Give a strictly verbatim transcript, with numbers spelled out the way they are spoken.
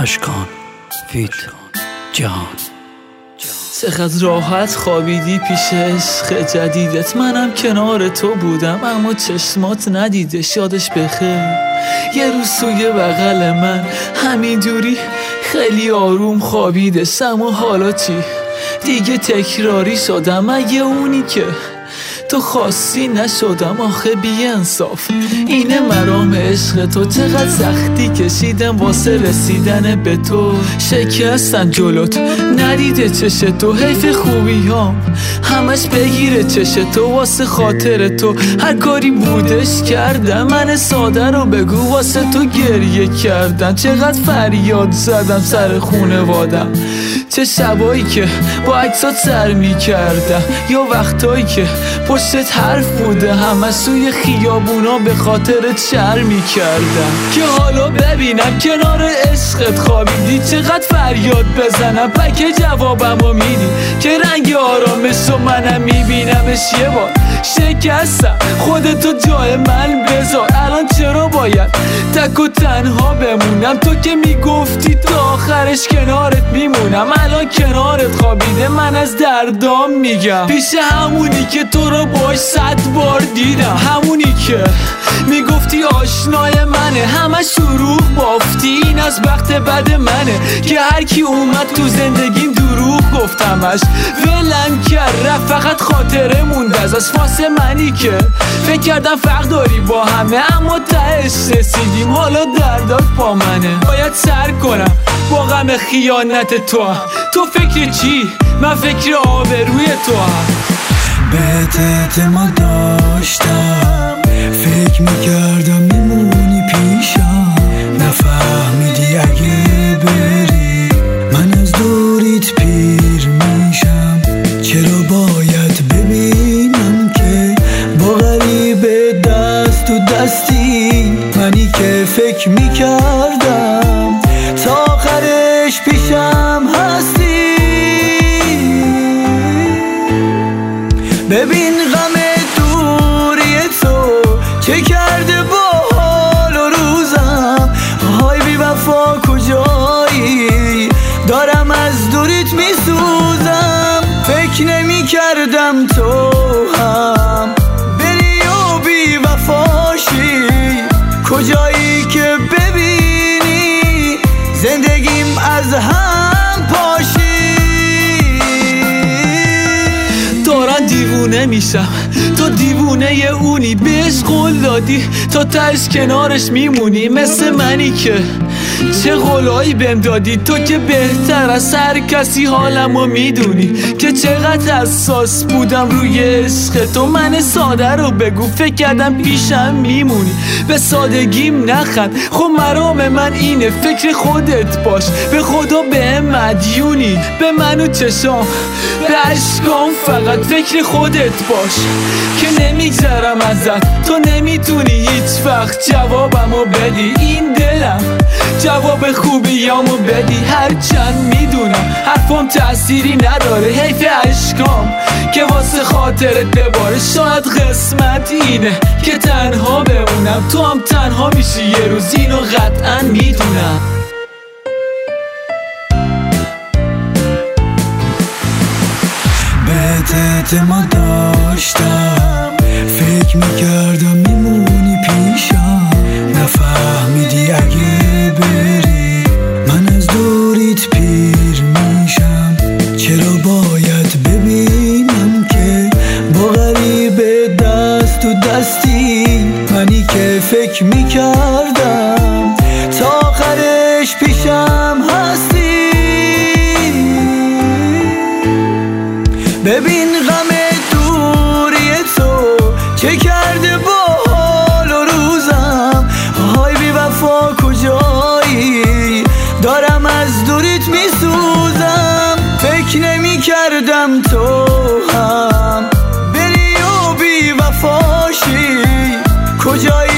اشکان فیت جهان. چقدر راحت خوابیدی پیش عشق جدیدت، منم کنار تو بودم اما چشمات ندیدش. یادش بخیر یه روز توی بغل من همین دوری خیلی آروم خوابیدش. اما حالا چی؟ دیگه تکراری شدم، مگه اونی که تو خواستی نشدم؟ آخه بی انصاف اینه مرام عشق تو. چقدر سختی کشیدم واسه رسیدن به تو، شکستن جلوت ندیده چش تو. حیف خوبیام همش بگیره چش تو، واسه خاطر تو هر کاری بودش کردم. من ساده رو بگو واسه تو گریه کردم. چقدر فریاد زدم سر خونوادم، چه شبایی که با عکسات سر می کردم، یا وقتایی که پشتت حرف بوده همه سوی خیابونا به خاطرت شر می کردم. که حالا ببینم کنار عشقت خوابیدی، چقدر فریاد بزنم پک جوابمو میدی. که رنگ آرامش و منم میبینمش یه بار شکستم. خودتو جای من بذار، الان چرا باید تک و تنها بمونم؟ تو که میگفتی تا آخرش کنارت میمونم، الان کنارت خوابیده من از دردام میگم. پیش همونی که تو رو باش صد بار دیدم، همونی که میگفتی آشنای منه، همه شروع بافتی این از بخت بد منه. که هر کی اومد تو زندگیم دروغ گفتمش، ولم کرد رفت فقط خاطره مونده ازش. واسه منی که فکر کردم فرق داری با همه، اما تهش رسیدیم حالا دردات با منه. باید سر کنم با غم خیانت تو هم. تو فکر چی؟ من فکر آبروی تو هم. بهت اعتماد داشتم، فکر میکردم میمونی پیشم. نفهمیدی اگه بری من از دوریت پیر میشم. چرا باید ببینم که با غریبه دست تو دستی؟ منی که فکر میکردم تا آخرش پیشم هستی. ببین غم دوری تو چه کرده با حال و روزم. های بی وفا کجایی؟ دارم از دوریت میسوزم. فکر نمی کردم تو هم بری و بی وفاشی. کجایی که ببینی زندگیم از هم پاشی. دارن دیوونه میشم، تو دیوونه ی اونی بهش قول دادی تا تهش کنارش میمونی. مثل منی که چه قولایی بهم دادی تو، که بهتر از هر کسی حالمو میدونی. که چقدر حساس بودم روی عشق تو، من ساده رو بگو فکر کردم پیشم میمونی. به سادگیم نخند، خب مرام من اینه فکر خودت باش. به خدا بهم مدیونی، به منو چشام به عشقام فقط فکر خودت باش. که نمیگذرم ازت، تو نمیتونی هیچ وقت جوابمو بدی. این دلم جواب خوبیامو بدی، هرچند میدونم حرفم تأثیری نداره. حیف عشقام که واسه خاطرت بباره. شاید قسمت اینه که تنها بمونم، تو هم تنها میشی یه روز، اینو قطعا میدونم. بهت اعتماد داشتم، فکر میکردم میمونی پیشم. نفهمیدی اگه بری من از دوریت پیر میشم. چرا باید ببینم که با غریبه دست تو دستی؟ منی که فکر میکردم تا آخرش پیشم هستی. ببین غم دوری تو چه کرده با حال و روزم. های بی وفا کجایی؟ دارم از دوریت میسوزم. فکر نمی کردم تو هم بری و بی وفاشی. کجایی